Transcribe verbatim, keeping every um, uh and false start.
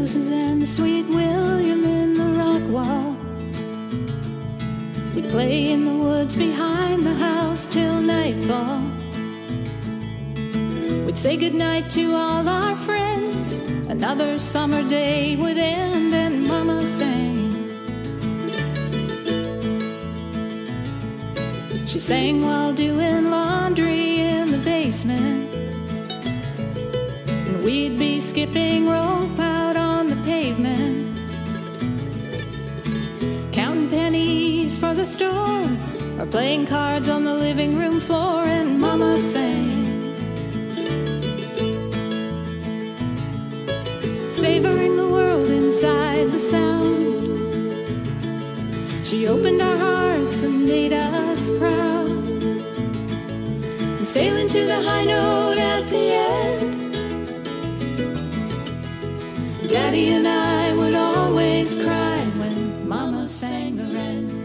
roses and Sweet William in the rock wall. We'd play in the woods behind the house till nightfall. We'd say goodnight to all our friends. Another summer day would end and Mama sang. She sang while doing laundry in the basement. And we'd be skipping rope out on the pavement, counting pennies for the store, or playing cards on the living room floor. And Mama sang, savoring the world inside the sound. She opened our hearts and made us proud, and sailing to the high note at the end, Daddy and I would always cry when Mama sang her end.